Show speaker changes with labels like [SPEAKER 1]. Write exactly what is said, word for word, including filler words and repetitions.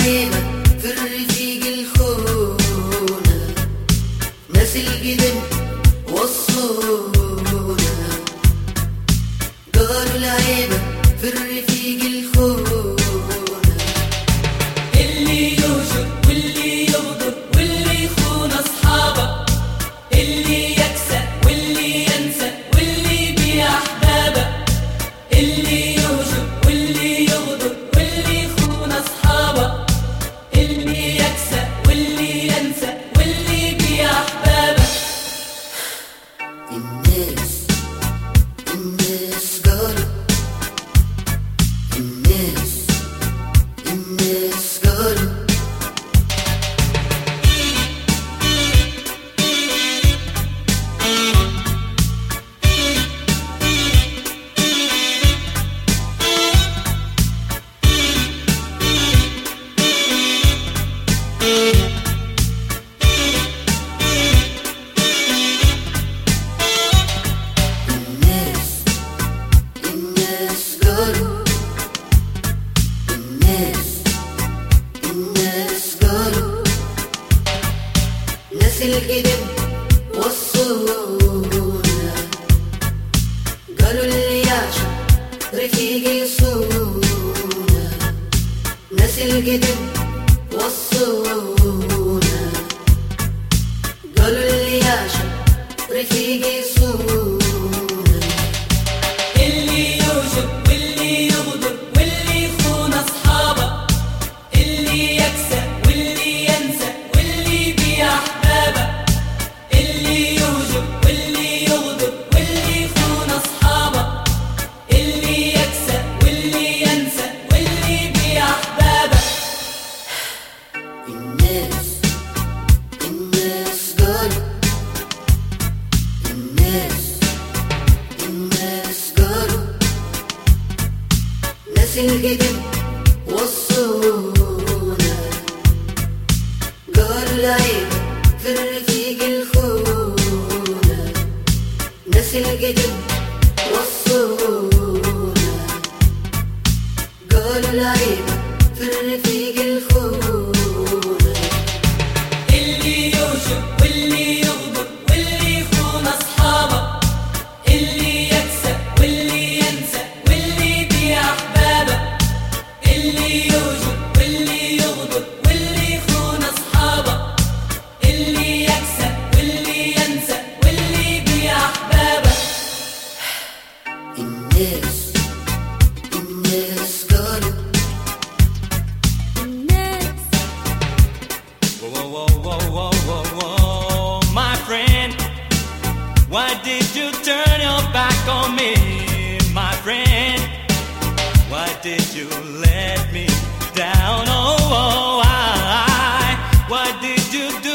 [SPEAKER 1] العيبة في الرفيق الخونة، ناس القدم وصونا. قالوا العيبة في الرفيق الخونة،
[SPEAKER 2] اللي يوجد واللي يغدر واللي يخون أصحابه، اللي يكسى واللي ينسى واللي يبيع أحبابه. اللي يوجد واللي يغدر واللي يخون أصحابه، اللي يكسى واللي ينسى واللي يبيع أحبابه.
[SPEAKER 1] الناس الناس قالوا، الناس الناس قالوا القدم وصونا. قالوا اللي يعشق رفيق يصونا، ناس القدم وصونا. قالوا اللي يعشق رفيق يصونا،
[SPEAKER 2] اللي يوجد واللي يغدر واللي يخون أصحابه، اللي يكسى واللي ينسى واللي يبيع أحبابه. اللي يوجد واللي يغدر واللي يخون أصحابه، اللي يكسى واللي ينسى واللي يبيع أحبابه.
[SPEAKER 1] الناس الناس قالوا، الناس الناس قالوا، ناس القدم وصونا. قالوا العيبة في الرفيق الخونة، ناس القدم وصونا. قالوا العيبة في الرفيق الخونة،
[SPEAKER 2] اللي يوجد واللي يغدر واللي يخون أصحابه، اللي يكسى واللي ينسى واللي يبيع أحبابه. اللي يوجد واللي يغدر واللي يخون أصحابه، اللي يكسى واللي ينسى واللي يبيع أحبابه.
[SPEAKER 1] الناس الناس قالوا،
[SPEAKER 3] الناس.
[SPEAKER 4] Whoa, whoa, whoa, whoa, whoa, whoa, my friend, why did you turn your back on me, my friend? Why did you let me down? Oh, oh, I, why did you do